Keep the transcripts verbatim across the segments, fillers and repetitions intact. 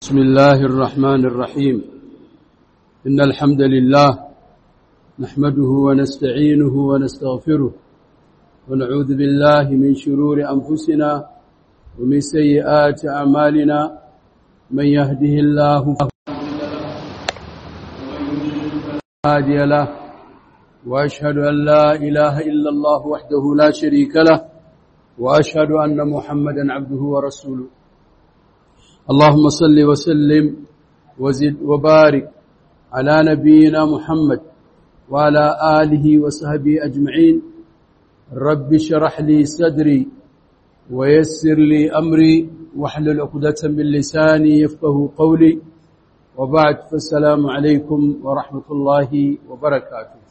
بسم الله الرحمن الرحيم إن الحمد لله نحمده ونستعينه ونستغفره ونعوذ بالله من شرور أنفسنا ومن سيئات أعمالنا من يهده الله فلا هادي له وأشهد أن لا إله إلا الله وحده لا شريك له وأشهد أن محمدا عبده ورسوله اللهم صل وسلم وزد وبارك على نبينا محمد وعلى آله وصحبه أجمعين رب اشرح لي صدري ويسر لي أمري واحلل عقدة من لساني يفقه قولي وبعد فالسلام عليكم ورحمة الله وبركاته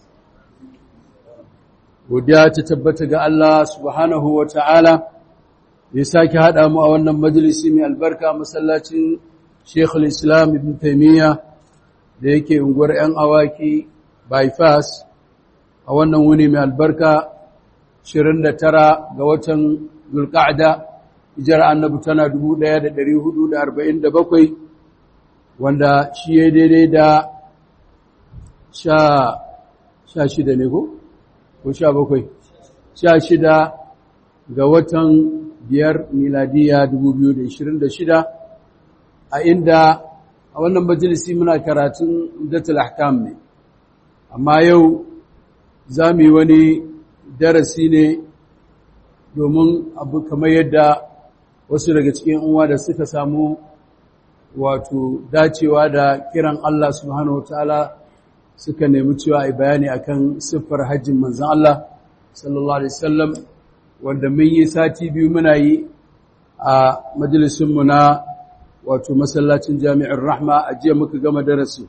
وديا تتبتك الله سبحانه وتعالى ya sake haɗa mu a wannan majalisi mai albarka masallacin Sheikh al-Islam Ibn Taymiyyah da yake unguwar ‘yan awaki bypass a wannan wuni mai albarka ashirin da tara ga watan Zulqa'da hijirar annabi tana dubu ɗaya da ɗari hudu da arba'in da bakwai wanda shi ya daidai da sha sha shida ne ko ko sha bakwai sha shida ga watan biyar miladiya dubu biyu da ishirin da shida a inda a wannan majalisi muna karatun Umdatul Ahkam ne amma yau za mu yi wani darasi ne domin abu kamar yadda wasu daga cikin uwa da suka samu wato dacewa da kiran Allah subhanahu wataala suka nemi cewa ai bayani akan siffar hajjin manzon Allah sallallahu alaihi wasallam wanda mun yi sati biyu muna yi a majalisunmu na wato masallacin Jami'ar Rahma a jiya muka gama darasi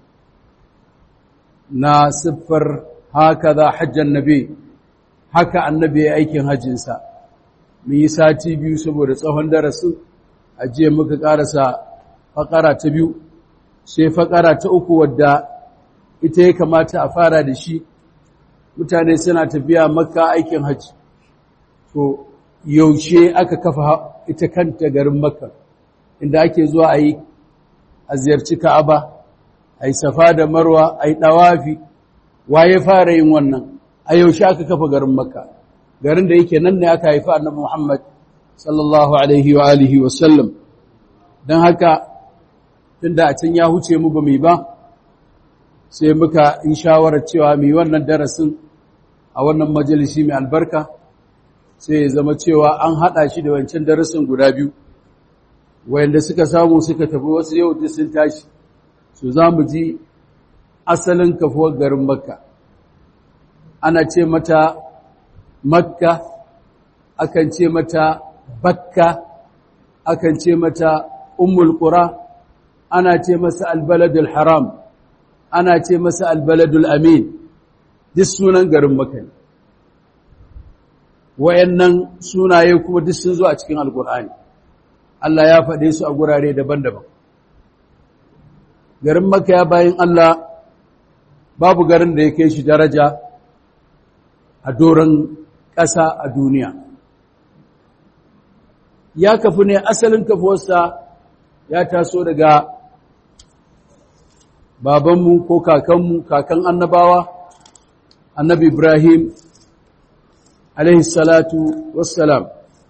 na siffar hakaza hajjan nabi haka annabi ya aikin hajjinsa mun yi sati biyu saboda tsawon darasin a jiya muka karasa fakara ta biyu sai fakara ta uku wadda ita ya kamata a fara da shi mutane suna tafiya makka aikin hajji to yaushe aka kafa ita kanta garin Makka inda ake zuwa a yi a ziyarci Ka'aba a yi Safa da Marwa a yi ɗawafi waye fara yin wannan a yaushe aka kafa garin Makka garin da yake nan ne aka haifa Annabi Muhammad sallallahu alaihi wa alihi wa sallam dan haka tunda a can ya huce mu ba mu ba sai muka in shawarar cewa mu yi wannan darasin a wannan majalisi mai albarka sai ya zama cewa an haɗa shi da wancan darasin guda biyu wayanda suka samu suka tafi wasu yau da sun tashi su za mu ji asalin kafuwar garin Makka ana ce mata Makka akan ce mata Bakka akan ce mata Ummul Qura ana ce masa Al-Baladul Haram ana ce masa Al-Baladul Amin duk sunan garin Makka ne wayannan sunaye kuma duk sun zo a cikin alkur'ani Allah ya faɗe su a gurare daban-daban garin Makka ya bayin Allah babu garin da ya kai shi daraja a doron ƙasa a duniya ya kafu ne asalin kafuwarsa ya taso daga babanmu ko kakanmu kakan annabawa annabi Ibrahim alaihi salatu wassalam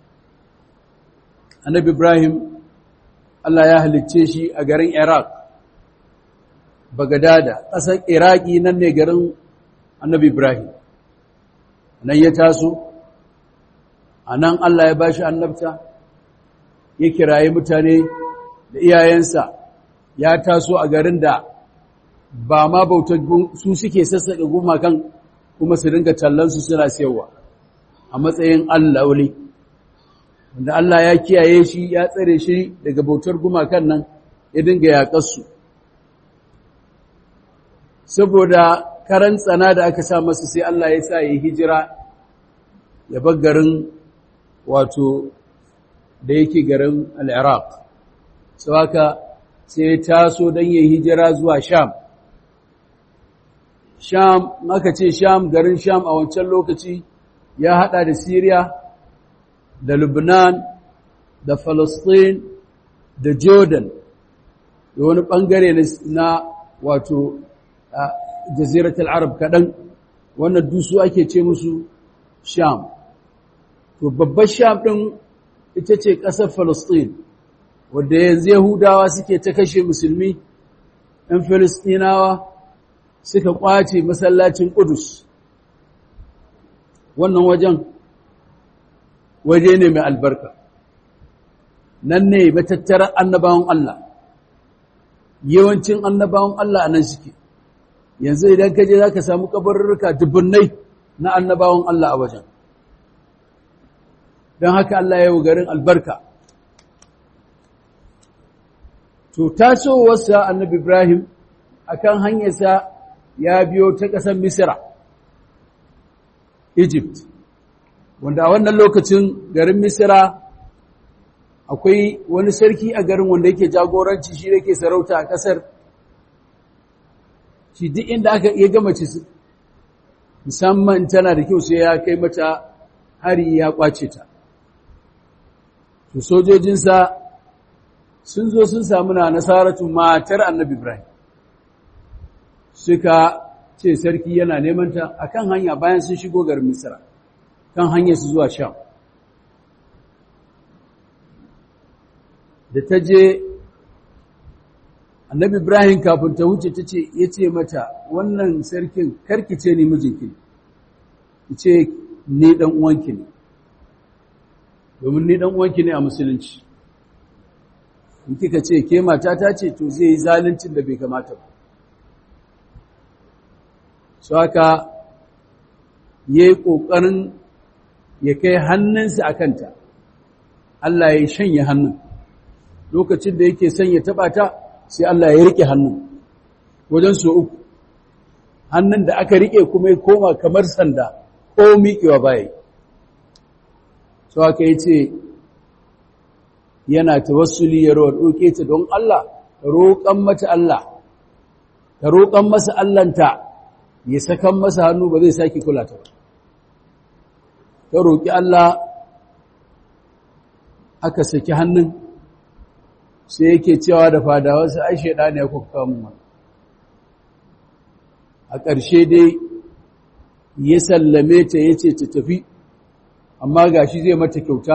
annabi Ibrahim Allah ya halicce shi a garin Iraq Bagdada ƙasar Iraki nan ne garin annabi Ibrahim nan ya taso anan Allah ya bashi annabta ya kiraye mutane da iyayensa ya taso a garin da ba ma bautar su suke sassaƙe gumakan kuma su dinga tallansu suna siyarwa a matsayin Allah wali wanda Allah ya kiyaye shi ya tsare shi daga bautar gumakan nan ya dinga yaƙarsu saboda karan tsana da aka sa masa sai Allah ya sa ya hijira ya bar garin wato da yake garin al-Iraq sau haka sai ya taso don ya hijira zuwa Sham Sham aka ce Sham garin Sham a wancan lokaci ya haɗa da Syria da Lebanon da Palestine da Jordan da wani ɓangare na wato jaziratul arab kaɗan, wannan dusu ake ce musu sham. To babbar sham ɗin ita ce ƙasar Falasɗin, wadda yanzu Yahudawa suke ta kashe musulmi, ‘yan Falasɗinawa suka ƙwace masallacin Ƙudus. Wannan wajen waje ne mai albarka, nan ne matattarar annabawan Allah, yawancin annabawan Allah a nan suke. Yanzu idan ka je za ka samu kabarurruka dubunnai na annabawan Allah a wajen. Don haka Allah ya yi garin albarka. To, tasowarsa annabi Ibrahim a kan hanyarsa ya biyo ta ƙasar Misira, Egypt, wanda a wannan lokacin garin Misira akwai wani sarki a garin wanda yake jagoranci shi yake sarauta a ƙasar. Shi duk inda aka iya gama ci musamman tana da kyau sai ya kai mata hari ya kwace ta. To sojojinsa sun zo sun samu na Nasaratu matar Annabi Ibrahim. Suka ce sarki yana neman ta akan hanya bayan sun shigo garin Misra kan hanyar su zuwa Sham. Da ta je Annabi Ibrahim kafin ta wuce ta ce ya ce mata wannan sarkin karki ce ni mijinki ne, ki ce ni dan uwanki ne, domin ni dan uwanki ne a musulunci. In kika ce ke mata ta ce to zai yi zaluncin da bai kamata ba. So haka yayi kokarin ya kai hannunsa a kanta, Allah ya shanye hannun. Lokacin da yake son ya taba ta sai Allah ya rike hannun wajen so uku, hannun da aka rike kuma ya koma kamar sanda ko miƙewa baya. So haka ya ce yana tawassuli ya roƙe ta don Allah, roƙan mata Allah, ta roƙan masa Allahnta ya sakan masa hannu ba zai sake kula ta ba. Ta roƙi Allah aka saki hannun, sai yake cewa da fadawarsa ai shaidani ya kuka kamun wani. A ƙarshe dai ya sallame ta ya ce ta tafi, amma ga shi zai mata kyauta,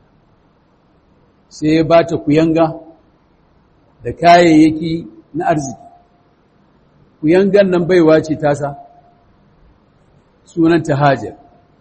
sai ya ba ta kuyanga da kayayyaki na arziki. Kuyangan nan baiwa ce tasa, sunanta Hajar.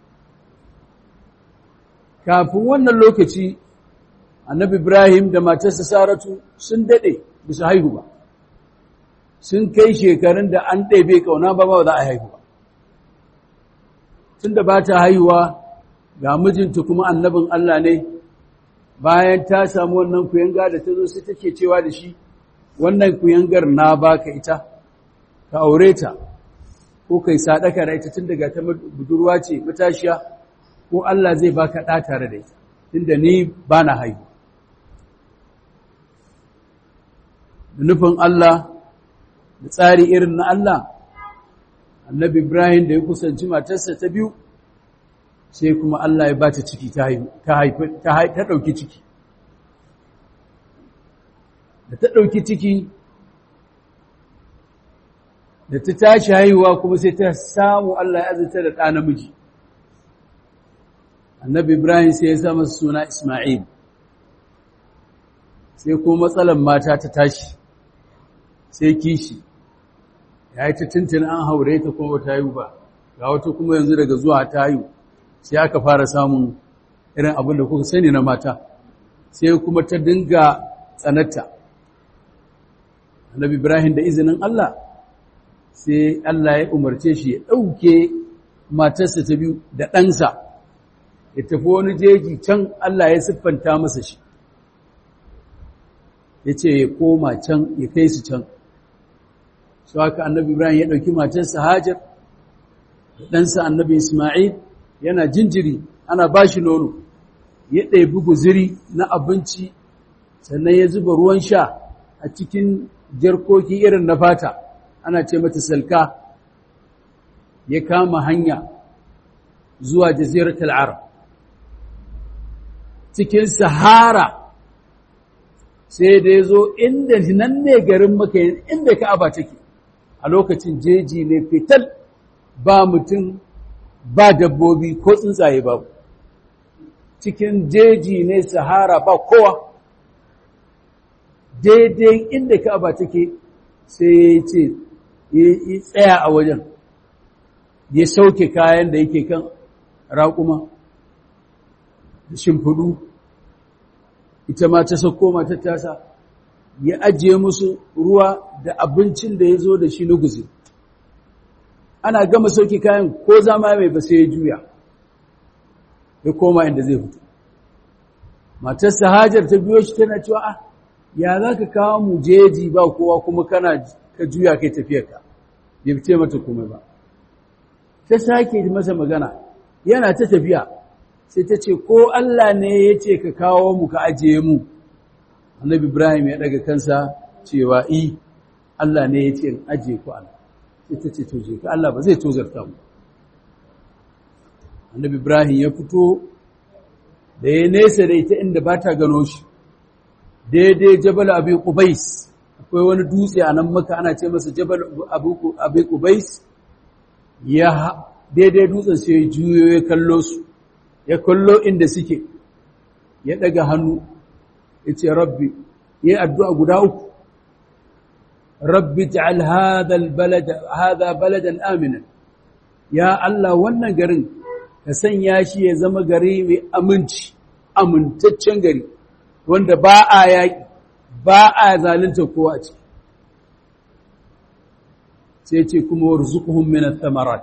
Kafin wannan lokaci, Annabi Ibrahim da matarsa Saratu sun daɗe bisa haihu ba, sun kai shekarun da an ɗebe ƙauna ba ba za a haihu ba. Tun da ba ta haihuwa ga mijinta kuma annabin Allah ne, bayan ta samu wannan kuyanga da ta zo sai take cewa da shi, wannan kuyangar na baka ita, ka aure ta, ko kai sadaka da ita tun daga ta budurwa ce matashiya, ko Allah zai baka ɗa tare da ita, tunda ni ba na haihu. Da nufin Allah, da tsari irin na Allah, Annabi Ibrahim da ya kusanci matarsa ta biyu, sai kuma Allah ya ba ta ciki ta ɗauki ciki. Da ta ɗauki ciki, da ta tashi haihuwa kuma sai ta samu Allah ya azurta da ɗa namiji. Annabi Ibrahim sai ya sa masa suna Ismail. Sai kuma matsalan mata ta tashi, sai kishi, ya yi ta tuntun an haure ta kuma ta haihu ba, ga wata kuma yanzu daga zuwa ta haihu, sai aka fara samun irin abin da kuka sani na mata, sai kuma ta dinga tsanatta. Annabi Ibrahim da izinin Allah, sai Allah ya umarce shi ya ɗauke matarsa ta biyu da ɗansa, ya tafi wani jeji can Allah ya siffanta masa shi, ya ce ya koma can ya kai su can. Su haka Annabi Ibrahim ya ɗauki matarsa Hajar, da ɗansa Annabi Ismail yana jinjiri ana ba shi nono, ya ɗebi guziri na abinci, sannan ya zuba ruwan sha a cikin jarkoki irin na fata, ana ce mata salka, ya kama hanya zuwa jaziratul Arab. Cikin Sahara sai da ya zo inda nan ne garin Makka inda Ka'aba take a lokacin jeji ne fital ba mutum ba dabbobi ko tsuntsaye babu cikin jeji ne sahara ba kowa daidai inda Ka'aba take sai ya ce ya tsaya a wajen ya sauke kayan da yake kan raƙuma da shimfiɗu ita ma ta sauko mata tasa ya ajiye musu ruwa da abincin da ya zo da shi na guzi ana gama sauke kayan ko zama mai ba sai ya juya ya koma inda zai fito matarsa Hajar ta biyo shi tana cewa ah ya za ka kawo mu jeji ba kowa kuma kana ka juya kai tafiyarka bai fice mata komai ba ta sake masa magana yana ta tafiya sai ta ce ko Allah ne ya ce ka kawo mu ka ajiye mu annabi Ibrahim ya daga kansa cewa i Allah ne ya ce in ajiye ku Allah sai ta ce to je ka Allah ba zai tozarta mu annabi Ibrahim ya fito da ya nesa da ita inda ba ta gano shi daidai Jabal Abi Qubais akwai wani dutse a nan Makka ana ce masa Jabal Abi Qubais ya daidai dutsen sai ya juyo ya kallo su ya kallo inda suke ya daga hannu ya ce rabbi ya addu'a guda uku rabbi ta'al hadha albalad hadha baladan aminan ya Allah wannan garin ka sanya shi ya zama gari mai aminci amintaccen gari wanda ba a yaƙi ba a zalunta kowa a ciki sai ce kuma warzuqhum min ath-thamarat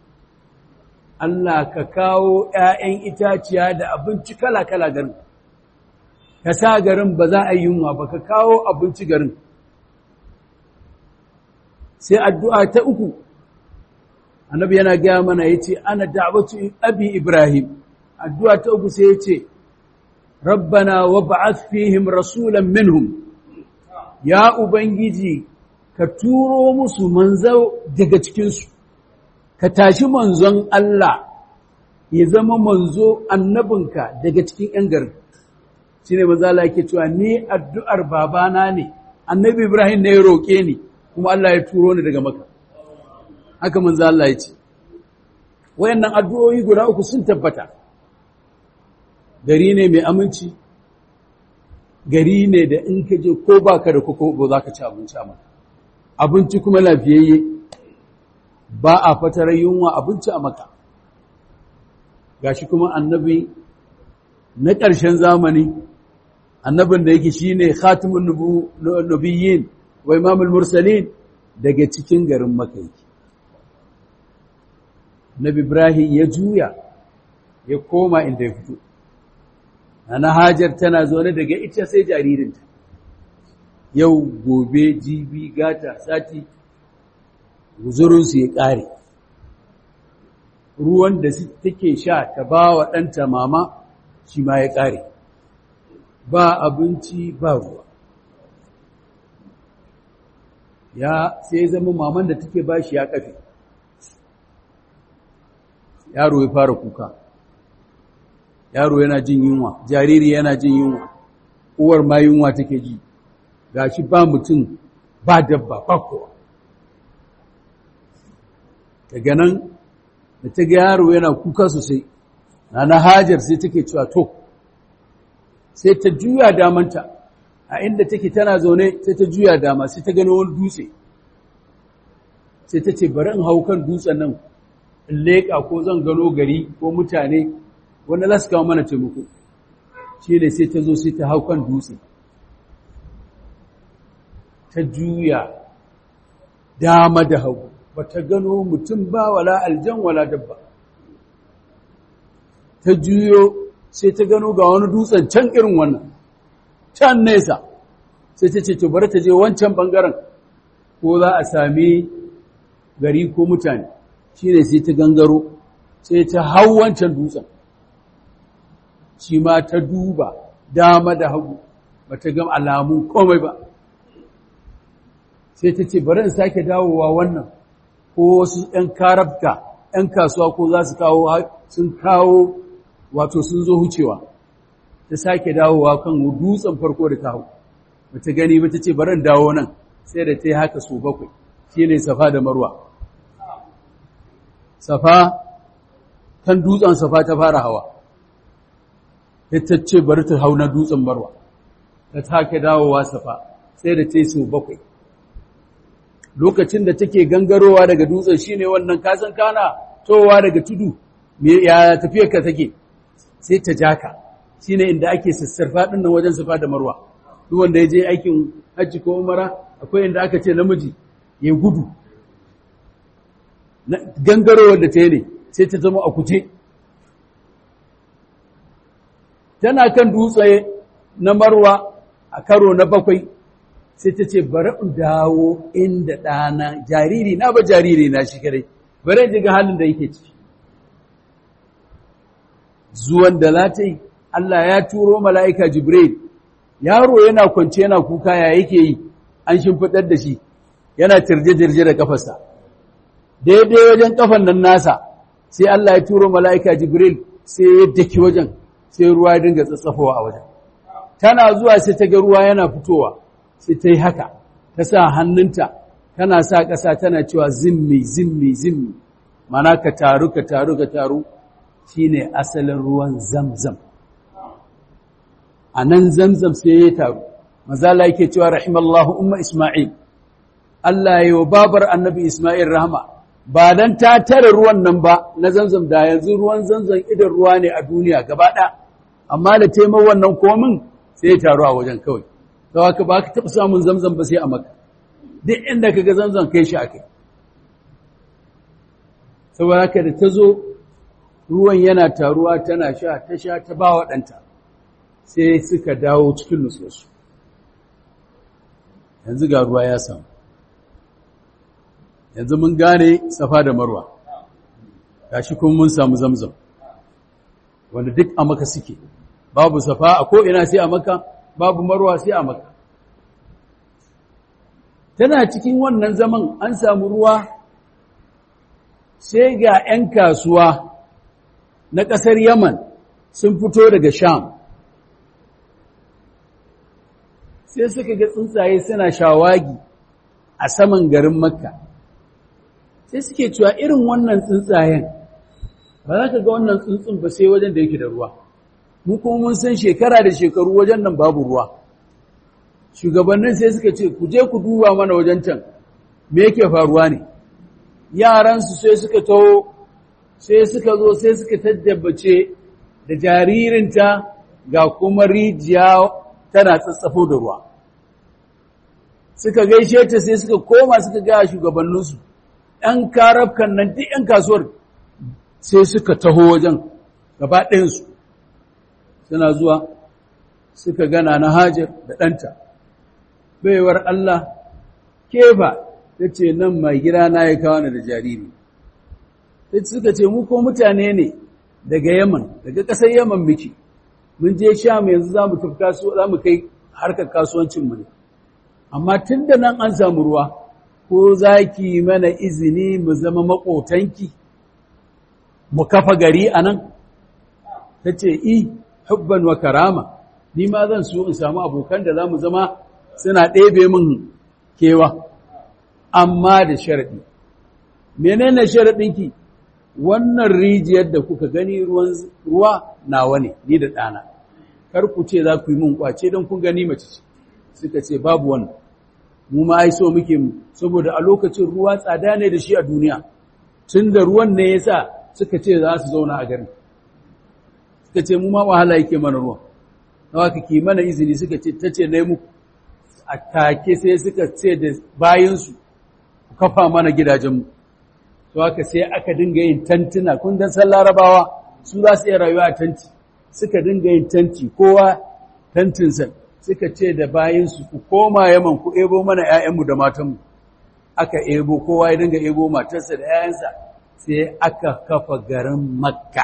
Allah ka kawo ‘ya'yan itaciya da abinci kala-kala garin, ka sa garin ba za a yi yunwa ba, ka kawo abinci garin. Sai addu'a ta uku, annabi yana gaya mana ya ce, Ana da'abatu abi Ibrahim, addu'a ta uku sai ya ce, Rabbana wa ba'ath fihim rasulan minhum, ya Ubangiji, ka turo musu manzo daga cikinsu. Ka tashi manzon Allah ya zama manzo annabinka daga cikin ‘yan garin. Shi ne manzo Allah yake cewa, Ni addu'ar babana ne, annabi Ibrahim ne ya roƙe ni, kuma Allah ya turo ni daga Makka. Haka manzo Allah ya ce. Wayannan addu'o'i guda uku sun tabbata. Gari ne mai aminci, gari ne da in ka je ko baka da koko ba za ka ci abinci a Makka. Abinci kuma lafiyayye. Ba a fatarar yunwa abinci a Makka gashi kuma annabi na ƙarshen zamani annabin da yake shine khatimun nabiyyin wa imamul mursalin daga cikin garin Makka yake Nabi Ibrahim ya juya ya koma inda ya fito Nana Hajar tana zaune daga ita sai jaririnta yau gobe jibi gata sati guzurinsu ya ƙare ruwan da take sha ta ba wa ɗanta mama shi ma ya ƙare ba abinci ba ruwa ya sai zama maman da take ba shi ya ƙafe yaro ya fara kuka yaro yana jin yunwa jariri yana jin yunwa uwar ma yunwa take ji gashi ba mutum ba dabba ba kowa daga nan da ta ga yaro yana kuka sosai na Hajar sai take cewa to sai ta juya damanta a inda take tana zaune sai ta juya dama sai ta gano wani dutse sai ta ce bari in hau kan dutsen nan in leƙa ko zan gano gari ko mutane wanda za su kawo mana taimako shi ne sai ta zo sai ta hau kan dutse ta juya dama da hagu ba ta gano mutum ba wala aljan wala dabba ta juyo sai ta gano ga wani dutsen can irin wannan can nesa sai ta ce to bari ta je wancan bangaren ko za a sami gari ko mutane shine sai ta gangaro sai ta hau wancan dutsen shi ma ta duba dama da hagu ba ta ga alamun komai ba sai ta ce bari in sake dawowa wannan ko wasu ‘yan karabta ‘yan kasuwa ko za su kawo sun kawo wato sun zo hucewa ta sake dawowa kan dutsen farko da ta hau bata gani ba ta ce bari in dawo nan sai da ta yi haka su bakwai shine safa da marwa safa kan dutsen safa ta fara hawa ta ce bari ta hau na dutsen marwa ta take dawowa safa sai da ta yi su bakwai lokacin da take gangarowa daga dutsen shine wannan kasan kana towa daga tudu me ya tafiyar ka take sai ta jaka shine inda ake sassarfa din nan wajen safa da marwa duk wanda yaje aikin haji ko umara akwai inda aka ce namiji ya gudu gangarowar da ta yi ne sai ta zama a kuje tana kan dutse na marwa a karo na bakwai sai ta ce bari in dawo inda ɗana jariri na ba jariri na shi kare bari in ga halin da yake ciki zuwan da za ta yi Allah ya turo mala'ika Jibril yaro yana kwance yana kuka ya yake yi an shimfiɗar da shi yana tirje-tirje da kafarsa daidai wajen kafan nan nasa sai Allah ya turo mala'ika Jibril sai ya daki wajen sai ruwa ya dinga tsatsafowa a wajen tana zuwa sai ta ga ruwa yana fitowa sai ta yi haka ta sa hannunta tana sa ƙasa tana cewa zimmi zimmi zimmi mana ka taru ka taru ka taru shine asalin ruwan zamzam a nan zamzam sai ya taru mazala yake cewa rahimallahu umma isma'il Allah ya yi wa babar annabi Isma'il rahama ba dan ta tare ruwan nan ba na zamzam da yanzu ruwan zamzam idan ruwa ne a duniya gaba ɗaya amma da taimar wannan komin sai ya taru a wajen kawai sau haka ba ka taɓa samun zamzam ba sai a maka duk inda ka ga zamzam kai shi a kai saboda haka da ta zo ruwan yana taruwa tana sha ta sha ta ba wa ɗanta sai suka dawo cikin nutsuwarsu yanzu ga ruwa ya samu yanzu mun gane safa da marwa gashi kuma mun samu zamzam wanda duk a maka suke babu safa a ko'ina sai a maka babu marwa sai a maka tana cikin wannan zaman an samu ruwa sai ga ‘yan kasuwa na ƙasar Yaman sun fito daga Sham sai suka ga tsuntsaye suna shawagi a saman garin Makka sai suke cewa irin wannan tsuntsayen ba za ka ga wannan tsuntsun ba sai wajen da yake da ruwa mu kuma mun san shekara da shekaru wajen nan babu ruwa shugabannin sai suka ce ku je ku duba mana wajen can me yake faruwa ne yaransu sai suka taho sai suka zo sai suka taddabace da jaririnta ga kuma rijiya tana tsatsafo da ruwa suka gaishe ta sai suka koma suka ga shugabanninsu ɗan karafkan nan duk ‘yan kasuwar sai suka taho wajen gaba ɗayansu suna zuwa suka gana na Hajar da ɗanta baiwar Allah kefa ta ce nan mai gida na ya kawo ni da jariri ta suka ce mu ko mutane ne daga Yaman daga ƙasar Yaman muke mun je Sham yanzu za mu tafi kasuwa za mu kai harkar kasuwancinmu ne amma tun da nan an samu ruwa ko za ki mana izini mu zama maƙotanki mu kafa gari a nan ta ce i hubban wa karama ni ma zan so in samu abokan da za mu zama suna ɗebe min kewa amma da sharaɗi menene sharaɗinki wannan rijiyar da kuka gani ruwan ruwa nawa ne ni da ɗana kar ku ce za ku yi min kwace don kun gani mace ce suka ce babu wannan mu ma ai so muke mu saboda a lokacin ruwa tsada ne da shi a duniya tun da ruwan ne yasa suka ce za su zauna a garin suka ce mu ma wahala yake mana ruwan nawa kake mana izini suka ce tace nayi muku a take sai suka ce da bayinsu ku kafa mana gidajenmu to haka sai aka dinga yin tantuna kun dan san larabawa su za su iya rayuwa a tanti suka dinga yin tanti kowa tantinsa suka ce da bayinsu ku koma Yaman ku ebo mana ƴaƴanmu da matanmu aka ebo kowa ya dinga ebo matarsa da ƴaƴansa sai aka kafa garin Makka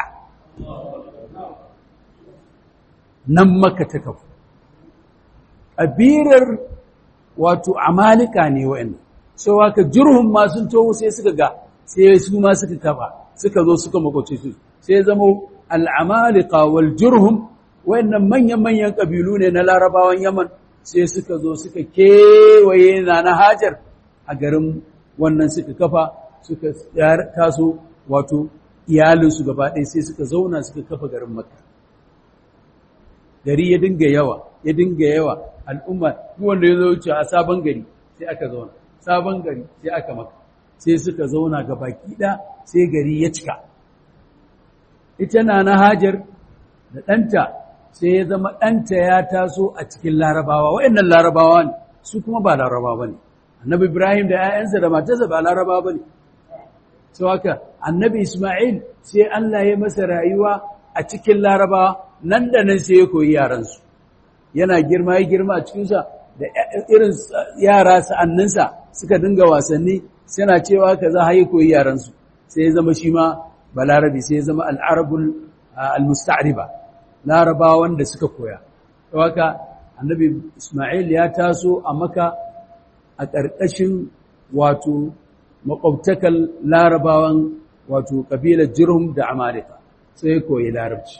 nan Makka ta kafa ƙabilar wato amalika ne wa'annan sau haka jurhum ma sun towo sai suka ga sai su ma suka kafa suka zo suka makwace su sai zama al'amalika wal jurhum wa'annan manyan-manyan ƙabilu ne na larabawan Yaman sai suka zo suka kewaye na na Hajar a garin wannan suka kafa suka taso wato iyalinsu gaba ɗaya sai suka zauna suka kafa garin Makka. Gari ya dinga yawa, ya dinga yawa, al'umma duk wanda ya zo wuce a sabon gari sai aka zauna, sabon gari sai aka maka, sai suka zauna ga baki ɗaya sai gari ya cika. Ita na na Hajar da ɗanta sai ya zama ɗanta ya taso a cikin Larabawa, waɗannan Larabawa ne, su kuma ba Larabawa ne. Annabi Ibrahim da ‘ya'yansa da matarsa ba Larabawa ba ne. Sau haka, annabi Ismail sai Allah ya masa rayuwa a cikin Larabawa, nan da nan sai ya koyi yaransu. Yana girma ya girma a cikinsa da irin yara sa'anninsa suka dinga wasanni, suna cewa ka za a yi koyi yaransu. Sai ya zama shi ma balarabi, sai ya zama al'arabul al-musta'riba, Larabawa wanda suka koya. Sau haka, annabi Ismail ya taso a Makka a ƙarƙashin wato maƙwabtakar Larabawan wato ƙabilar Jurhum da Amalika, sai ya koyi Larabci.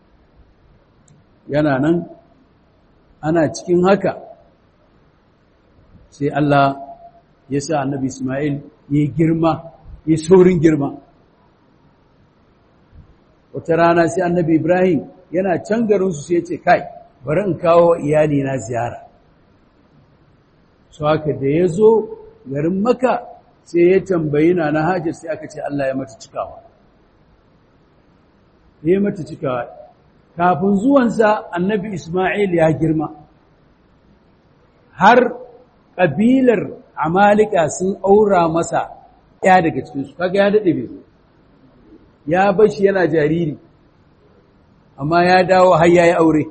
Yana nan, ana cikin haka, sai Allah ya sa annabi Ismail ya girma, ya saurin girma. Wata rana sai annabi Ibrahim yana can garinsu sai ya ce, kai, bari in kawo iyalina ziyara. So haka da ya zo garin Makka sai ya tambayi na na Hajar sai aka ce Allah ya mata cikawa. Ya mata cikawa. Kafin zuwansa annabi Ismail ya girma. Har ƙabilar Amalika sun aura masa ya daga cikinsu, kaga ya daɗe bai zo. Ya bashi yana jariri, amma ya dawo har ya yi aure.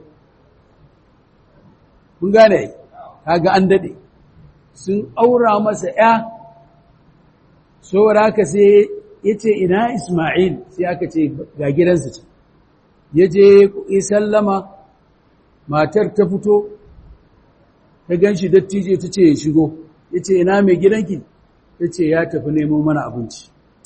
Kun gane, kaga an daɗe. Sun aura masa ‘ya, saboda haka sai ya ce ina Ismail sai aka ce ga gidansa ce. Ya je ya sallama, matar ta fito, ta gan shi dattijo ta ce ya shigo, ya ce ina mai gidanki, ta ce ya tafi nemo mana abinci.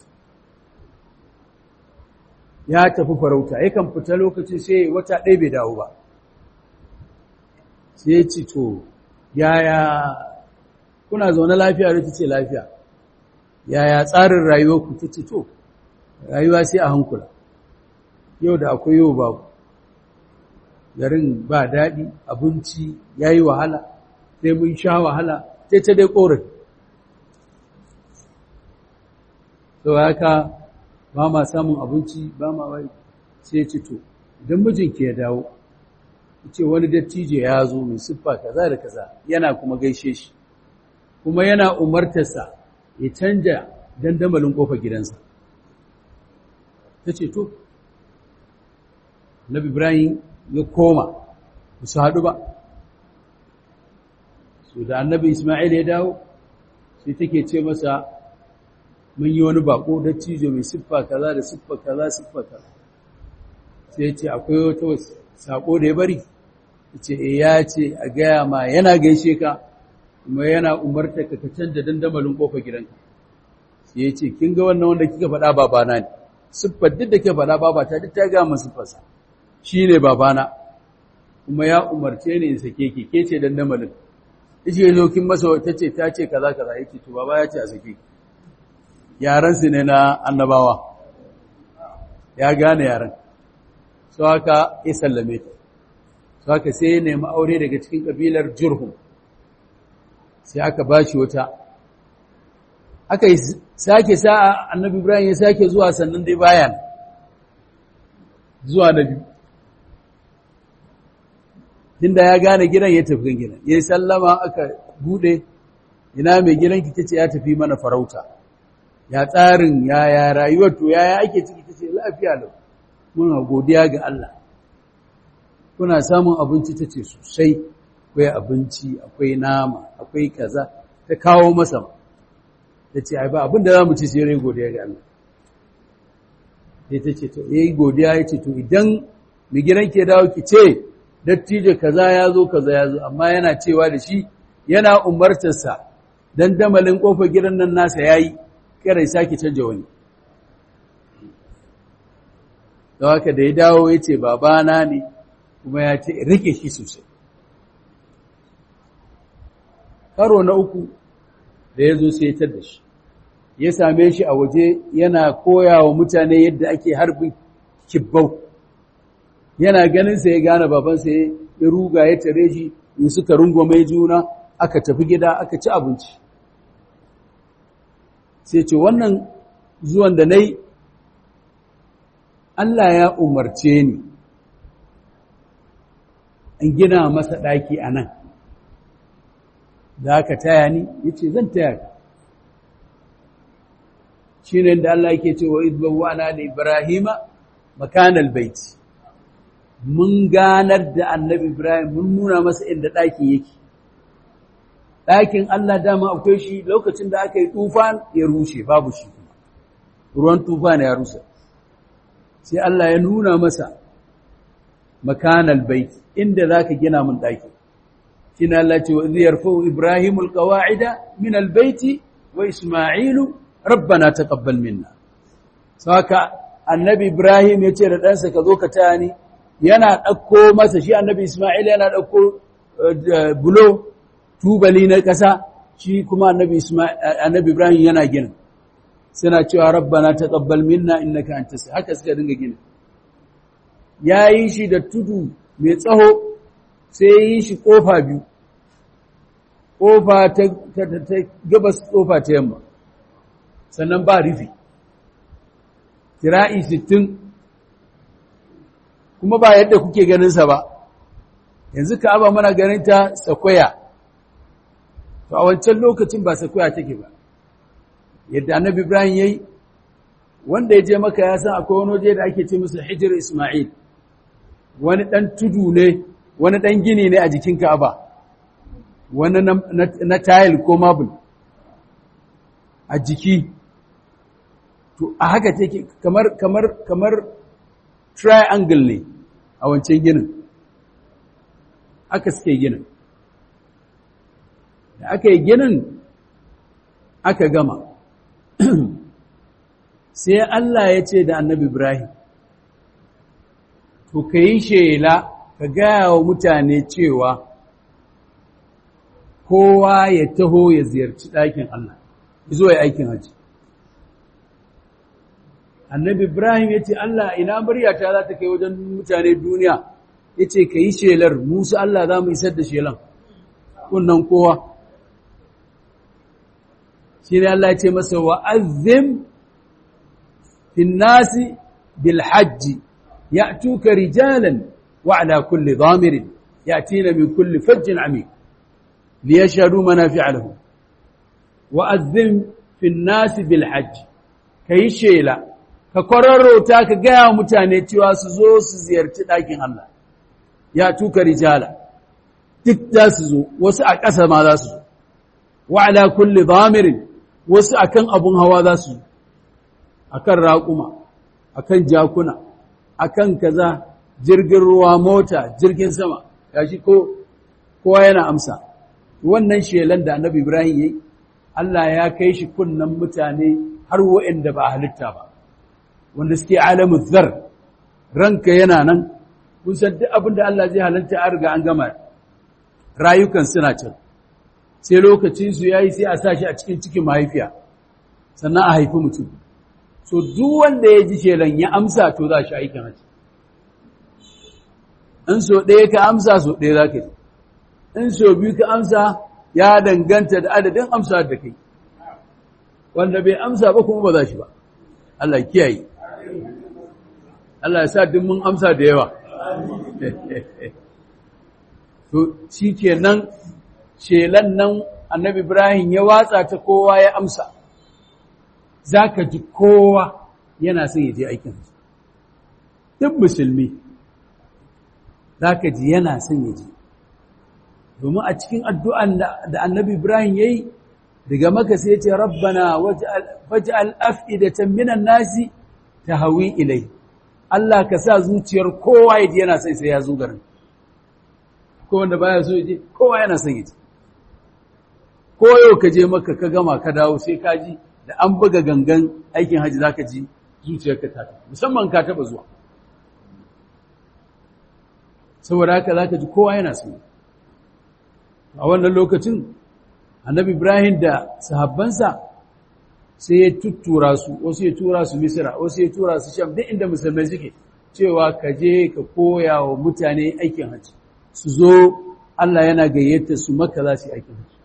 Ya tafi farauta, yakan fita lokacin sai wata ɗaya bai dawo ba. Sai ya ce to, yaya kuna zaune lafiya da ta ce lafiya, yaya tsarin rayuwarku ta ce to, rayuwa sai a hankula, yau da akwai yau babu, garin ba daɗi, abinci ya yi wahala, sai mun sha wahala, sai ta dai ƙorafi. Sau haka ba ma samun abinci, ba ma wai sai ce to, idan mijinki ya dawo, ce wani dattijo ya zo mai siffa kaza da kaza, yana kuma gaishe shi. Kuma yana umartarsa ya canja dandamalin ƙofar gidansa. Ta ce, to, Nabi Ibrahim ya koma, ba su haɗu ba. So da annabi Ismail ya dawo, sai take ce masa, mun yi wani baƙo dattijo mai siffa kaza da siffa kaza, siffa kaza. Sai ce, akwai wata saƙo da ya bari? Ta ce, e ya ce, a gaya ma yana gaishe ka, kuma yana umarta ka ka canja dandamalin kofar gidanka. Sai ya ce, kin ga wannan wanda kika faɗa babana ne, siffar duk da ke faɗa babata duk ta ga min siffarsa, shi ne babana, kuma ya umarce ni in sake ki, ke ce dandamalin. Ice ya zo kin masa wata ce ta ce kaza kaza, ya ce to baba ya ce a sake. Yaransu ne na annabawa, ya gane yaran, so haka ya sallame ta, so haka sai ya nemi aure daga cikin ƙabilar Jurhum. Sai aka ba shi wata, aka yi sake sa'a annabi Ibrahim ya sake zuwa sannan dai bayan zuwa na biyu. Tunda ya gane gidan ya tafi gidan, ya yi sallama aka bude, ina mai gidanki ta ce ya tafi mana farauta, ya tsarin yaya rayuwar to yaya ake ciki ta ce lafiya lau, muna godiya ga Allah. Kuna samun abinci ta ce sosai, akwai abinci, akwai nama, akwai kaza, ta kawo masa, ta ce, ai ba abin da za mu ci sai rai godiya ga Allah. Sai ta ce, to, ya yi godiya ya ce, to, idan mai gidan ke dawo ki ce, dattijo kaza ya zo, kaza ya zo, amma yana cewa da shi, yana umartarsa, don damalin ƙofar gidan nan nasa ya yi, kira ya sake canja wani. Da haka da ya dawo ya ce, babana ne, kuma ya ce, rike shi sosai. karo na uku da ya zo sai ya da shi ya same shi a waje yana koya wa mutane yadda ake harbin kibbau yana ganin sai ya gane babansa ya ruga ya tare shi in suka rungume juna aka tafi gida aka ci abinci sai ce wannan zuwan da nayi Allah ya umarce ni in gina masa daki anan da aka taya ni yace zan taya ka shine da Allah yake cewa idbawana li ibrahima makanal bait mun ganar da annabi Ibrahim mun nuna masa inda ɗakin yake ɗakin Allah dama akwai shi lokacin da aka yi tufan ya rushe babu shi kuma ruwan tufan ya rusa sai Allah ya nuna masa makanal bait inda zaka gina mun ɗaki shine Allah ce wa yarfa'u Ibrahim alqawa'ida min albayt wa Isma'ilu rabbana taqabbal minna saka annabi Ibrahim ya ce da ɗansa ka zo ka taya ni yana ɗauko masa shi annabi Ismail yana ɗauko bulo tubali na ƙasa shi kuma annabi Ismail annabi Ibrahim yana gina suna cewa rabbana taqabbal minna innaka antas haka suka dinga gina yayi shi da tudu mai tsaho sai yi shi kofa biyu kofa ta, ta, ta gabas kofa ta yamma sannan ba rufi kira'i sittin kuma ba yadda kuke ganinsa ba yanzu Ka'aba muna ganin ta sakwaya to a wancan lokacin ba sakwaya take ba yadda Annabi Ibrahim yayi wanda ya je maka ya san akwai wani waje da ake ce masa Hijr Isma'il wani dan tudu ne wani dan gini ne a jikin Ka'aba wani na, na, na tile ko marble a jiki to a haka take kamar kamar kamar triangle ne a wancan ginin aka suke ginin da aka yi ginin aka gama sai Allah ya ce da annabi Ibrahim to ka yi shela ka gaya wa mutane cewa kowa ya taho ya ziyarci ɗakin Allah zo ya aikin haji annabi Ibrahim ya ce Allah ina muryata za ta kai wajen mutane duniya ya ce ka yi shelar musu Allah za mu isar da shelan kunnan kowa shi ne Allah ya ce masa wa'azzim fin nasi bil hajji ya'tuka rijalan wa ala kulli dhamirin ya'tina min kulli fajjin amik liyashhadu manafi'a lahum wa'azzim fin nasi bil hajji kai shela ka kwararrota ka gaya mutane cewa su zo su ziyarci ɗakin Allah ya tuka rijala duk za su zo wasu a ƙasa ma za su zo wa ala kulli dhamirin wasu akan abun hawa za su zo akan raƙuma akan jakuna akan kaza jirgin ruwa mota jirgin sama gashi ko kowa yana amsa wannan shelan da Annabi Ibrahim yayi Allah ya kai shi kunnan mutane har waɗanda ba halitta ba wanda suke alamu zar ranka yana nan kun san duk abin da Allah zai halarta an riga an gama rayukan suna can sai lokacin su yayi sai a sa shi a cikin cikin mahaifiya sannan a haifi mutum so duk wanda ya ji shelan ya amsa to za shi aikin haji in so ɗaya ka amsa so ɗaya za ka yi in so biyu ka amsa ya danganta da adadin amsa da kai wanda bai amsa ba kuma ba za shi ba Allah kiyaye Allah ya sa duk mun amsa da yawa to shikenan shelan nan Annabi Ibrahim ya watsa ta kowa ya amsa zaka ji kowa yana son ya je aikin duk musulmi zaka ji yana son ya je domin a cikin addu'an da Annabi Ibrahim yayi daga maka sai ya ce rabbana waj'al af'idatan minan nasi tahwi ilai Allah ka sa zuciyar kowa yaji yana sai sai ya zo garin ko wanda baya so yaje kowa yana son yaje ko yau ka je maka ka gama ka dawo sai ka ji da an buga gangan aikin haji zaka ji zuciyarka ta musamman ka taba zuwa saboda haka zaka ji kowa yana son a wannan lokacin annabi Ibrahim da sahabbansa sai ya tuttura su, wasu ya tura su Misra, wasu ya tura su Sham, duk inda musulmai suke, cewa ka je ka koya wa mutane aikin hajji, su zo Allah yana gayyata su Makka za su yi aikin hajji.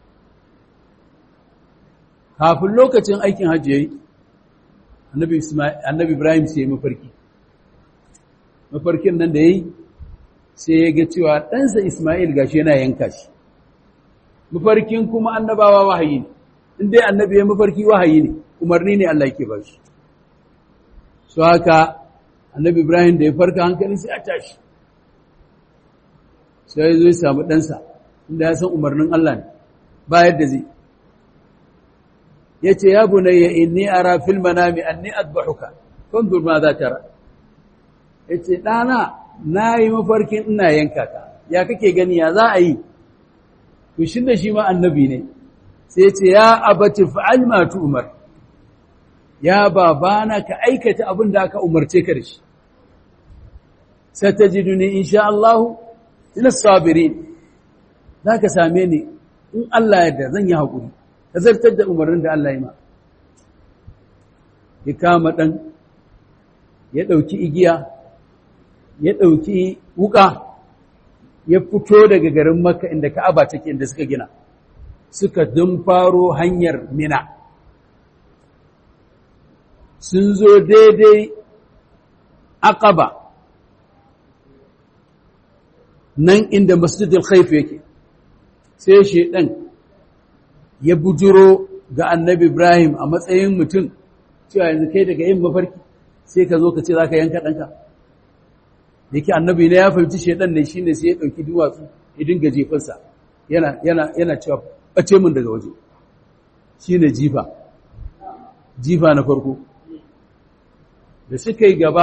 Kafin lokacin aikin hajji yayi, annabi Ismail, annabi Ibrahim sai ya mafarki. Mafarkin nan da yayi sai ya ga cewa ɗansa Ismail gashi yana yanka shi. Mafarkin kuma annabawa wahayi ne, in dai annabi ya mafarki wahayi ne, umarni ne Allah yake ba shi. So haka annabi Ibrahim da ya farka hankali sai a tashi. Sai ya zo ya samu ɗansa, inda ya san umarnin Allah ne, ba yadda zai. Ya ce, ya bunayya inni ara fil manami anni adbahuka, fanzur ma za tara. Ya ce, ɗana, na yi mafarkin ina yanka ka, ya kake gani ya za a yi? To shi da shi ma annabi ne, sai ce, ya abati fa'al ma umar, ya babana ka aikata abin da aka umarce ka da shi. Satajiduni insha Allah ina sabirin, za ka same ni in Allah yadda zan yi haƙuri, ka zartar da umarnin da Allah ya ma. Ya kama ɗan, ya ɗauki igiya, ya ɗauki wuƙa, ya fito daga garin Makka inda Ka'aba take inda suka gina, suka dumfaro hanyar Mina. Sun zo daidai Aqaba, nan inda Masjidil Khaif yake, sai shaiɗan ya bujuro ga annabi Ibrahim a matsayin mutum, cewa yanzu kai daga yin mafarki sai ka zo ka ce za ka yanka ɗanka. Da yake annabi ne ya fahimci shaidan ne shine sai ya ɗauki duwatsu ya dinga jefansa, yana, yana, yana cewa ɓace min daga waje. Shi ne jifa, jifa na farko. Da suka yi gaba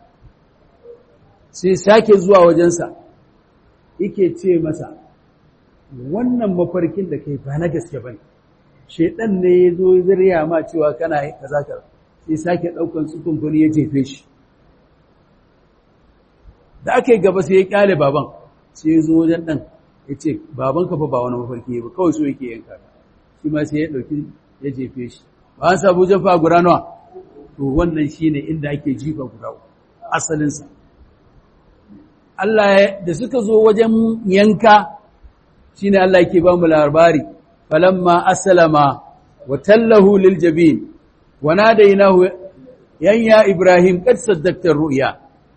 sai sake zuwa wajensa, yake ce masa, wannan mafarkin da kai ba na gaske ba ne, shaidan ne ya zo zirya ma cewa kana kaza kaza, sai sake ɗaukan tsukun fari ya jefe shi. Da aka yi gaba sai ya kyale baban, sai ya zo wajen ɗan ya ce, baban ka fa ba wani mafarki ba, kawai so yake yanka ka. Shi ma sai ya ɗauki ya jefe shi. Ba an sabu jafa guda nawa? To wannan shi ne inda ake jifa guda asalinsa. Allah da suka zo wajen yanka, shi ne Allah yake ba mu labari, falamma aslama wa tallahu lil jabin wa nadaynahu yan ya Ibrahim qad saddaqta ru'ya.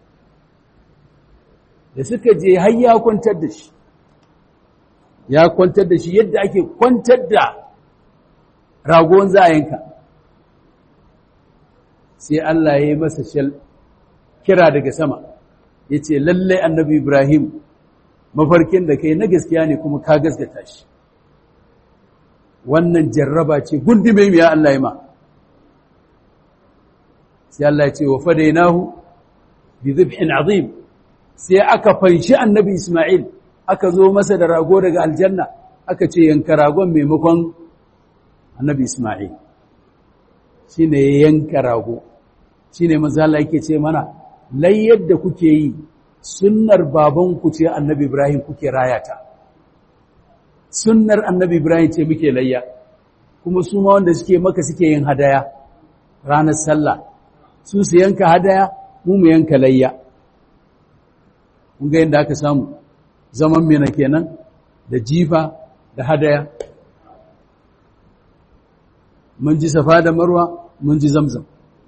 Da suka je har ya kwantar da shi, ya kwantar da shi yadda ake kwantar da ragon za a yanka. Sai Allah ya yi masa shal kira daga sama, ya ce lallai annabi Ibrahim mafarkin da kai na gaskiya ne kuma ka gaskata shi. Wannan jarraba ce gundume ya Allah ya ma. Sai Allah ya ce wa fadainahu bi dhibhin azim. Sai aka fanshi annabi Ismail, aka zo masa da rago daga aljanna, aka ce yanka ragon maimakon annabi Ismail. Shi ne yanka rago, shi ne manzo Allah yake ce mana, layyar da kuke yi, sunnar babanku ce annabi Ibrahim kuke rayata. Sunnar annabi Ibrahim ce muke layya, kuma su ma wanda suke maka suke yin hadaya ranar sallah, su su yanka hadaya, mu mu yanka layya. Mun ga yadda aka samu zaman Mina kenan da jifa da hadaya. Mun ji Safa da Marwa, mun ji Zamzam.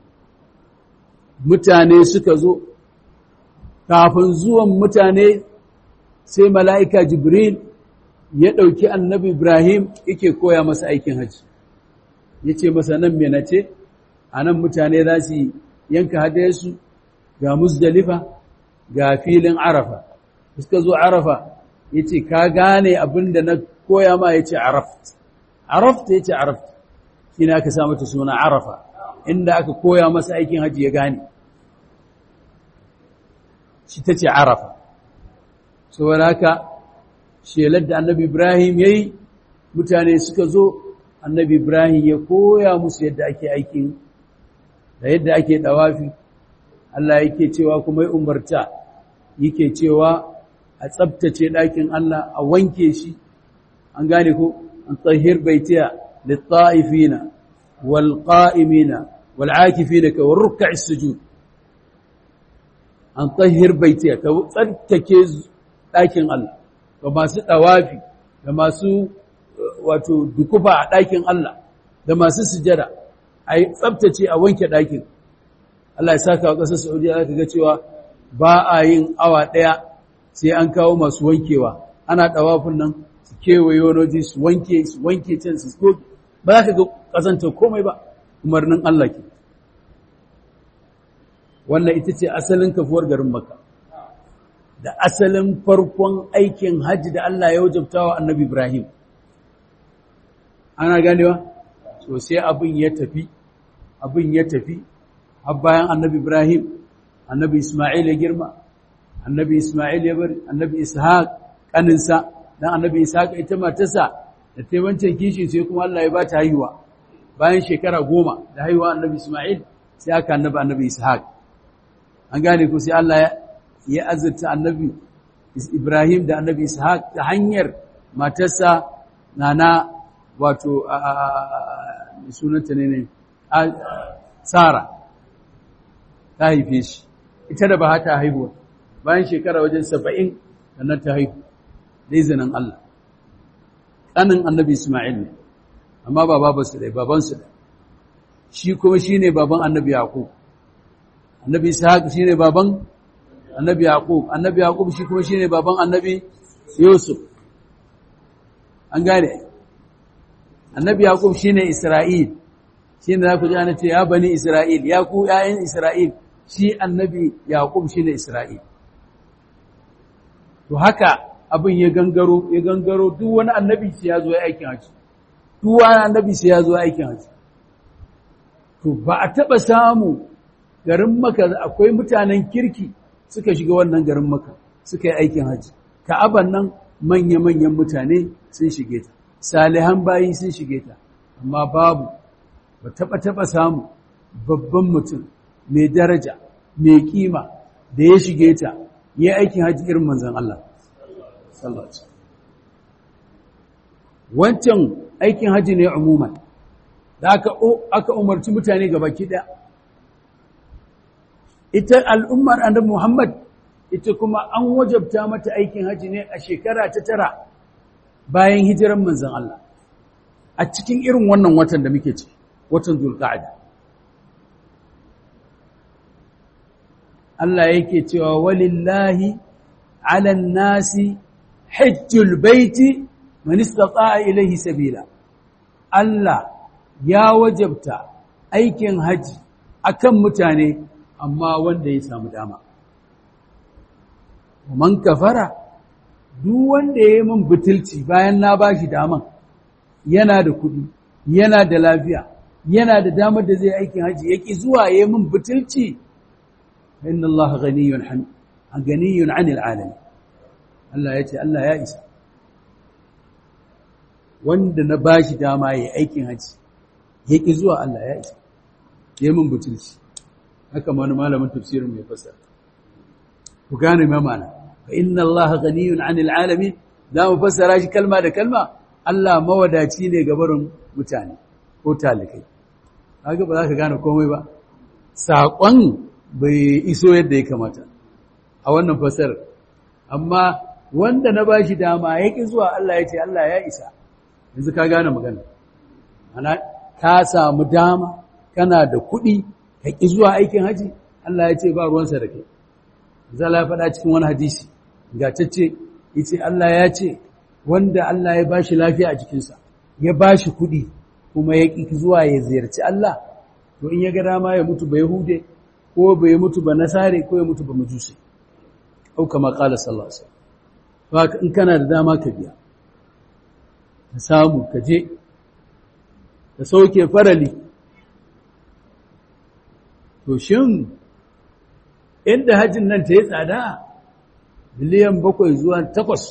Mutane suka zo, kafin zuwan mutane sai mala'ika Jibril ya ɗauki annabi Ibrahim yake koya masa aikin hajji. Ya ce masa nan Mina ce, a nan mutane za su yanka hadayarsu ga Muzdalifa, ga filin Arafa. Suka zo Arafa, ya ce, ka gane abin da na koya ma ya ce Araft. Araft ya ce Araft. Shi ne aka sa mata suna Arafa, inda aka koya masa aikin hajji ya gane. Shi ta ce Arafa. Saboda haka, shelar da annabi Ibrahim ya yi, mutane suka zo, annabi Ibrahim ya koya musu yadda ake aikin, da yadda ake ɗawafi. Allah yake cewa kuma ya umarta, yake cewa a tsabtace ɗakin Allah, a wanke shi, an gane ko, an tahhir baitiya lit-ta'ifina wal-qa'imina wal-'akifina wa ruk'is sujud an tahhir baitiya ka tsarkake ɗakin Allah ga masu ɗawafi da masu wato dukufa a ɗakin Allah da masu sujada a yi tsabtace a wanke ɗakin Allah ya saka wa ƙasar Saudiya za ka ga cewa ba a yin awa ɗaya sai an kawo masu wankewa ana ɗawafin nan su kewaye wani su wanke su wanke can su ko ba za ka ga ƙazanta komai ba umarnin Allah ke wannan ita ce asalin kafuwar garin Makka da asalin farkon aikin hajji da Allah ya wajabta wa Annabi Ibrahim ana ganewa so sai abin ya tafi abin ya tafi har bayan Annabi Ibrahim Annabi Isma'il ya girma Annabi Isma'il ya bari Annabi Ishaq kaninsa dan Annabi Ishaq ita matarsa da taimancin kishi sai kuma Allah ya ba ta haihuwa bayan shekara goma da haihuwa Annabi Isma'il sai aka annabi Annabi Ishaq an gane ku sai Allah ya azurta Annabi Ibrahim da Annabi Ishaq ta hanyar matarsa nana wato sunanta ne ne Sara ta haife shi ita da ba ta haihuwa bayan shekara wajen saba'in sannan ta haihu da izinin Allah ƙanin Annabi Isma'il ne amma ba babansu da babansu da shi kuma shine baban Annabi Yaqub Annabi Ishaq shine baban Annabi Yaqub Annabi Yaqub shi kuma shine baban Annabi Yusuf an gane Annabi Yaqub shine Isra'il shine za ku ji ana ce ya bani Isra'il ya ku ƴaƴan Isra'il shi Annabi Yaqub shine Isra'il to haka abin ya gangaro ya gangaro duk wani annabi sai ya zo aikin haji duk wani annabi sai ya zo aikin haji to ba a taba samu garin Makka akwai mutanen kirki suka shiga wannan garin Makka suka yi aikin haji Ka'aban nan manya-manyan mutane sun shige ta salihan bayi sun shige ta amma babu ba taba taba samu babban mutum mai daraja mai kima da ya shige ta yi aikin haji irin manzon Allah sallallahu alaihi wasallam wancan aikin haji ne umuman da aka aka umarci mutane gabaki daya ita al'ummar annabi Muhammad ita kuma an wajabta mata aikin haji ne a shekara ta tara bayan hijiran manzon Allah a cikin irin wannan watan da muke ciki watan Zulqa'ada Allah yake cewa walillahi 'alan nasi hajjul baiti man istata'a ilayhi sabila Allah ya wajabta aikin haji akan mutane amma wanda ya samu dama man kafara duk wanda yayi min butulci bayan na bashi daman yana da kudi yana da lafiya yana da damar da zai aikin haji yaki zuwa yayi min butulci inna Allah ghaniyun han ghaniyun 'anil 'alamin Allah yace Allah ya isa wanda na bashi dama yayi aikin haji yaki zuwa Allah ya isa yayi min butulci haka wani malamin tafsirin mai fassara ku gane me ma'ana fa inna Allah ghaniyun 'anil 'alamin da mu fassara shi kalma da kalma Allah mawadaci ne ga barin mutane ko talikai kaga ba za ka gane komai ba saƙon bai iso yadda ya kamata a wannan fasar amma wanda na bashi dama yake zuwa Allah ya ce Allah ya isa yanzu ka gane magana ana ka samu dama kana da kuɗi ka ki zuwa aikin haji Allah ya ce ba ruwansa da kai zalla ya faɗa cikin wani hadisi gatacce yace Allah ya ce wanda Allah ya bashi lafiya a jikinsa ya bashi kuɗi kuma ya ki zuwa ya ziyarci Allah to in ya ga dama ya mutu ba yahude ko bai mutu ba nasare ko ya mutu ba majusi au kama qala sallallahu alaihi wasallam in kana da dama ka biya ka samu ka je ka sauke farali to shin inda hajjin nan ta yi tsada miliyan bakwai zuwa takwas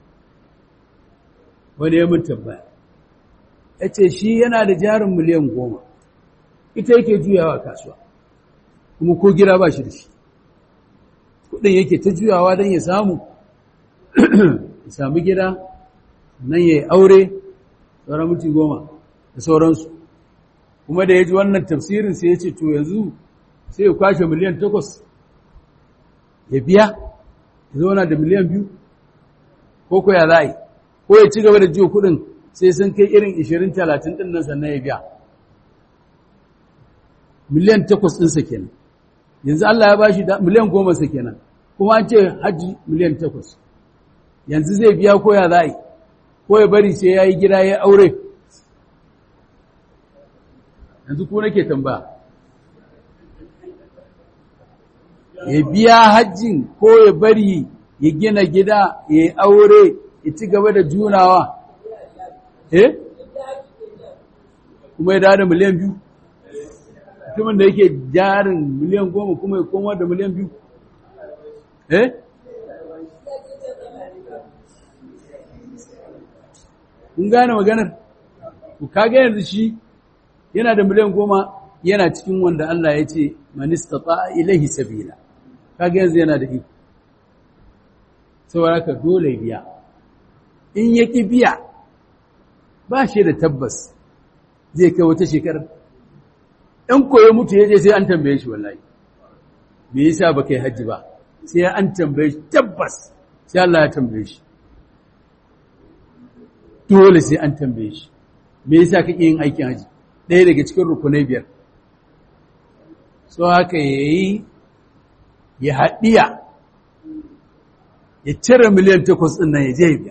wani ya mun tambaya ya ce shi yana da jarin miliyan goma ita yake juyawa kasuwa kuma ko gida ba shi da shi kudin yake ta juyawa don ya samu ya samu gida nan ya yi aure sauran minti goma da sauransu. Kuma da ya ji wannan tafsirin sai ya ce to yanzu sai ya kwashe miliyan takwas ya biya ya zauna da miliyan biyu ko ko ya za a yi ko ya ci gaba da jiyo kuɗin sai sun kai irin ishirin talatin ɗin nan sannan ya biya miliyan takwas ɗinsa kenan. Yanzu Allah ya ba shi miliyan goma sa kenan kuma an ce hajji miliyan takwas. Yanzu zai biya ko ya za a yi ko ya bari sai ya yi gida ya aure. Yanzu ko nake tambaya ya biya hajjin ko ya bari ya gina gida ya yi aure ya ci gaba da junawa eh kuma ya dawo da miliyan biyu mutumin da yake jarin miliyan goma kuma ya koma da miliyan biyu eh kun gane maganar ku kage yanzu shi yana da miliyan goma yana cikin wanda Allah ya ce man istata'a ilaihi sabila kage yanzu yana da iko saboda ka dole biya in yaki biya ba shi da tabbas zai kai wata shekara in koyo mutu yaje sai an tambaye shi wallahi me yasa baka yi haji ba sai an tambaye shi tabbas sai Allah ya tambaye shi dole sai an tambaye shi me yasa kake yin aikin haji ɗaya daga cikin rukunai biyar so haka yayi ya haɗiya ya cire miliyan takwas ɗin nan ya je biya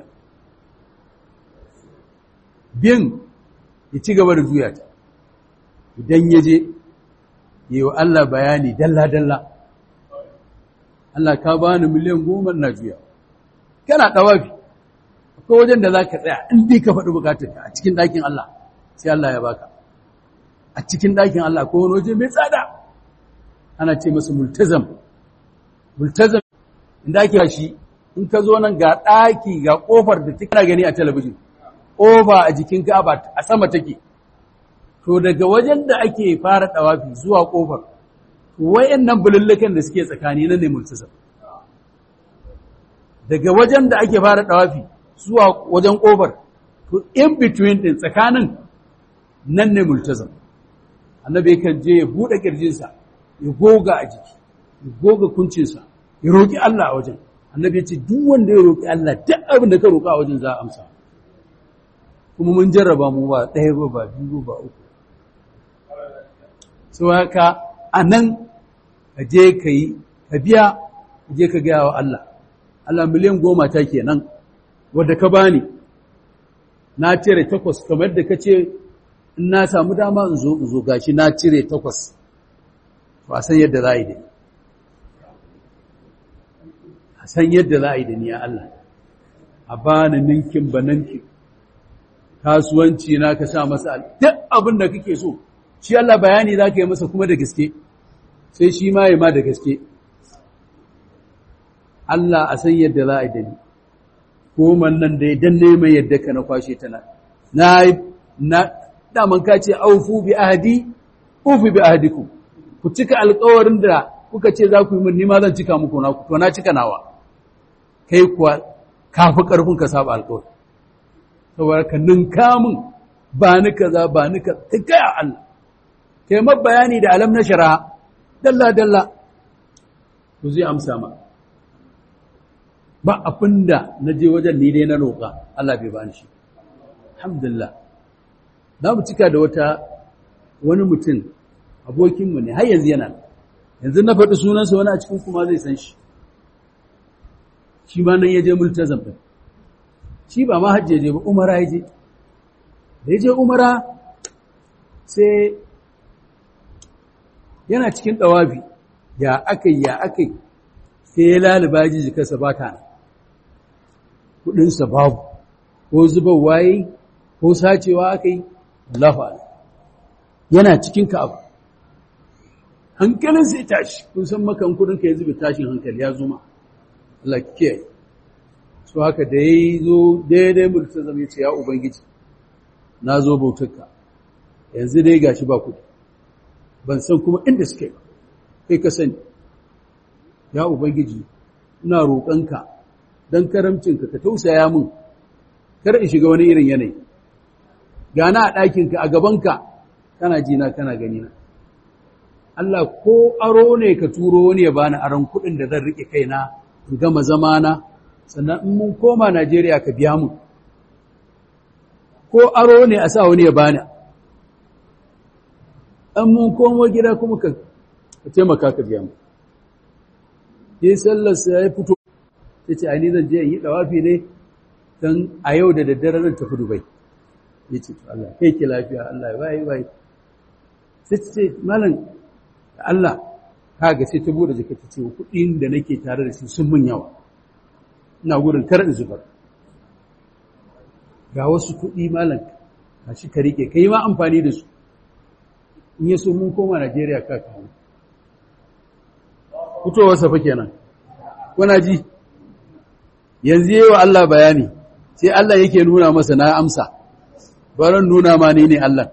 bin ya ci gaba da juya ta idan ya je yi wa Allah bayani dalla-dalla Allah ka bani miliyan goma na juya kana ɗawafi akwai wajen da za ka tsaya in dai ka faɗi bukatarka a cikin ɗakin Allah sai Allah ya baka a cikin ɗakin Allah ko wani waje mai tsada ana ce masa multazam multazam inda ake shi in ka zo nan ga ɗaki ga ƙofar da take gani a talabijin ƙofa a jikin Ka'aba a sama take to daga wajen da ake fara ɗawafi zuwa ƙofar wayannan bulullukan da suke tsakani nan ne multazam daga wajen da ake fara ɗawafi zuwa wajen ƙofar to in between din tsakanin nan ne multazam annabi kan je ya bude kirjinsa ya goga a jiki ya goga kuncinsa ya roki Allah a wajen annabi ya ce duk wanda ya roki Allah duk abin da ka roka a wajen za a amsa kuma mun jarraba mu ba ɗaya ba ba biyu ba uku so haka anan ka je ka yi ka biya ka je ka gaya wa Allah Allah miliyan goma ta kenan wadda ka bani na cire takwas kamar da ka ce in na samu dama in zo in zo gashi na cire takwas ba san yadda za a yi da ni a san yadda za a yi da ni ya Allah a bani ninkin ba ninkin kasuwanci na ka sa masa duk abin da kake so shi Allah bayani za ka yi masa kuma da gaske sai shi ma yi ma da gaske Allah a san yadda za a yi da ni koman nan da ya danne mai yadda ka na kwashe ta na na daman ka ce aufu bi ahdi ufi bi ahdikum ku cika alƙawarin da kuka ce za ku yi min nima zan cika muku na to na cika nawa kai kuwa kafi karfin ka saba alƙawari saboda ka ninka min ba ni kaza ba ni ka kai Allah kai ma bayani da alam na shara dalla dalla ku zai amsa ma ba abinda naje wajen ni dai na roƙa Allah bai bani shi alhamdulillah za mu cika da wata wani mutum abokinmu ne har yanzu yana yanzu na faɗi sunansa wani a cikin kuma zai san shi shi ma nan ya je multazam ɗin shi ba ma hajji ya je ba umara ya je da ya je umara sai yana cikin ɗawafi ya akai ya akai sai ya laluba ji jikarsa ba ta kuɗinsa babu ko zubar waye ko sacewa aka yi Allahu a'lam yana cikin Ka'aba hankalin sai tashi kun san makan kudin ka yanzu bai tashin hankali ya zuma Allah kiyaye so haka da yayi zo daidai multazam ya ce ya ubangiji na zo bautarka yanzu dai gashi ba kudi ban san kuma inda suke kai ka sani ya ubangiji ina roƙonka dan karamcinka ka tausaya min kar in shiga wani irin yanayi gana a ɗakinka a gabanka kana jina kana ganina Allah ko aro ne ka turo wani ya bani aron kuɗin da zan riƙe kaina in gama zamana sannan in mun koma Najeriya ka biya mu ko aro ne a sa wani ya bani in mun koma gida kuma ka taimaka ka biya mu yi sallarsa ya fito ta ce a ni zan je in yi ɗawafi ne don a yau da daddare zan tafi Dubai ya ce to Allah kai ki lafiya Allah ya bayi bayi sai ce malam Allah kaga sai ta bude jaka ta ce kuɗin da nake tare da shi sun mun yawa ina gurin kar in zubar ga wasu kuɗi malam ka shi ka rike kai ma amfani da su in yaso mun koma Najeriya ka kawo fitowar sa fa kenan kuna ji yanzu yayi wa Allah bayani sai Allah yake nuna masa na amsa baran nuna ma ni ne Allah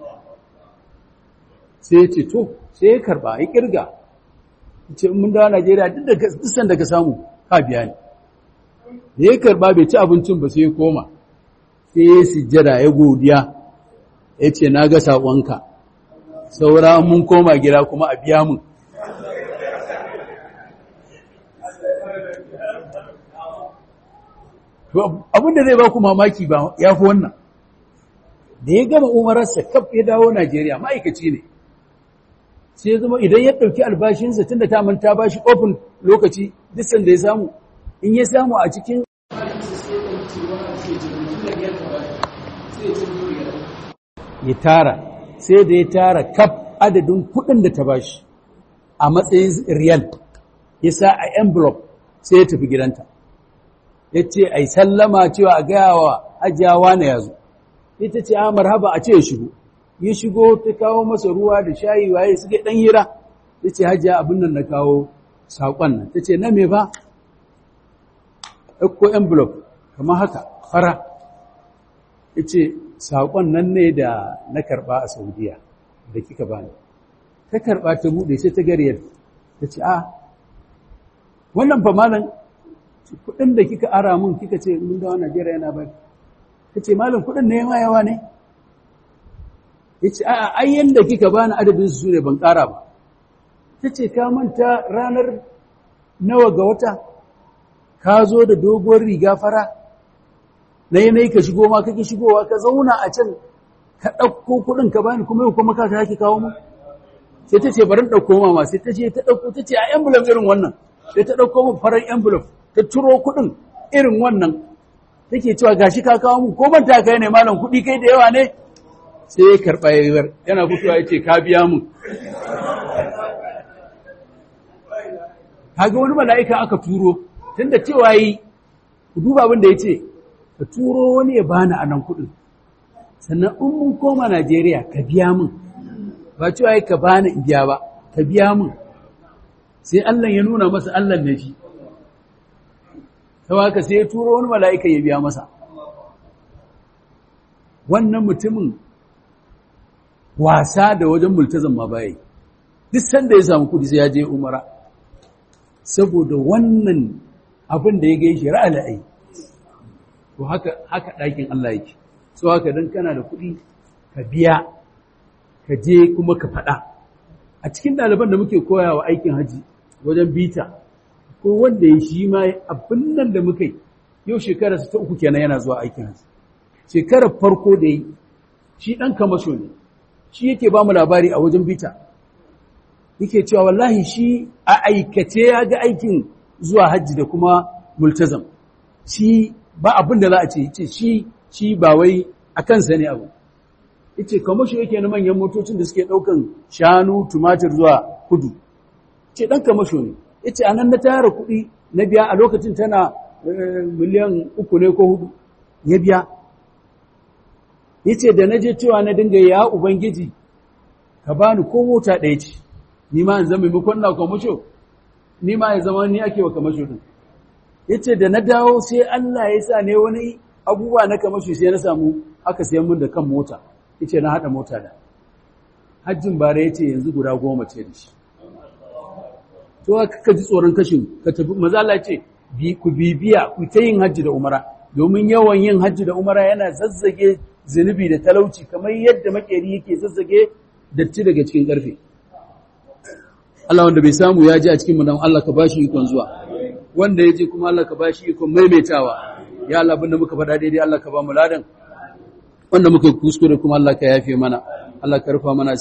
sai ce to sai ya karba ya kirga ce mun dawo Najeriya duk da dusan da ka samu ka biya ni da ya karba bai ci abincin ba sai ya koma sai ya sujjada ya godiya ya ce na ga sakonka saura mun koma gida kuma a biya mun abin da zai ba ku mamaki ba ya fi wannan da ya gama umararsa kaf ya dawo Najeriya ma'aikaci ne sai zama idan ya ɗauki albashinsa tun da ta manta ba shi ofin lokaci disan da ya samu in ya samu a cikin ya tara sai da ya tara kaf adadin kuɗin da ta bashi a matsayin riyal ya sa a envelope sai ya tafi gidanta ya ce a yi sallama cewa a gaya wa ajiyawa na yazo ita ce a marhaba a ce ya shigo ya shigo ta kawo masa ruwa da shayi waye suke ɗan hira ta ce hajiya abin nan na kawo saƙon nan ta ce na me ba ɗauko envelope kamar haka fara ya ce saƙon nan ne da na karɓa a Saudiya da kika bani ta karɓa ta buɗe sai ta gariyar ta ce a wannan fa malam kuɗin da kika ara mun kika ce mun dawo Najeriya yana bari ta ce malam kuɗin ne ma yawa ne ya ce a ai yanda kika bani adadin su ne ban ƙara ba ta ce ka manta ranar nawa ga wata ka zo da doguwar riga fara na yanayi ka shigo ma kake shigowa ka zauna a can ka ɗauko kuɗin ka bani kuma yau kuma ka sake kawo mu sai ta ce bari ɗauko mama sai ta ce ta ɗauko ta ce a envelope irin wannan sai ta ɗauko mu farar envelope ta turo kuɗin irin wannan take cewa gashi ka kawo mu ko ban ta kai ne malam kuɗi kai da yawa ne sai ya karɓa yayar yana fitowa ya ce ka biya mu kaga wani mala'ika aka turo tunda cewa yi ku duba abin da ya ce ka turo wani ya bani a nan kuɗin sannan in mun koma Najeriya ka biya min ba cewa yi ka bani in biya ba ka biya min sai Allah ya nuna masa Allah ne shi sau haka sai ya turo wani mala'ika ya biya masa wannan mutumin wasa da wajen multazam ma bayi duk sanda ya samu kudi sai ya je umara saboda wannan abin da ya gai shi ra'alai to haka haka ɗakin Allah yake so haka dan kana da kudi ka biya ka je kuma ka faɗa a cikin ɗaliban da muke koyawa aikin haji wajen bita ko wanda ya shi ma abin nan da muka yi yau shekararsa ta uku kenan yana zuwa aikin haji shekarar farko da yi shi ɗan kamasho ne shi yake ba mu labari a wajen bita yake cewa wallahi shi a aikace ya ga aikin zuwa hajji da kuma multazam shi ba abin da za a ce yace shi shi ba wai a kansa ne abu yace kamasho yake na manyan motocin da suke ɗaukan shanu tumatir zuwa kudu ce ɗan kamasho ne yace anan na tara kuɗi na biya a lokacin tana miliyan uku ne ko hudu ya biya yace da naje cewa na dinga ya ubangiji ka bani ko mota ɗaya ce ni ma in zama maimakon na kamasho ni ma ya zama ni ake wa kamasho din yace da na dawo sai Allah ya sa ne wani abubuwa na kamasho sai na samu aka sayan mun da kan mota yace na hada mota da hajjin bare yace yanzu guda goma ce da shi to ka ji tsoron kashin ka tafi maza Allah ce bi ku bibiya ku ta yin hajji da umara domin yawan yin hajji da umara yana zazzage zunubi da talauci kamar yadda makeri yake zazzage datti daga cikin karfe Allah wanda bai samu ya ji a cikin mu dan Allah ka bashi ikon zuwa wanda ya je kuma Allah ka bashi ikon maimaitawa ya Allah abinda muka faɗa daidai Allah ka ba mu ladan wanda muka kuskure kuma Allah ka yafe mana Allah ka rufa mana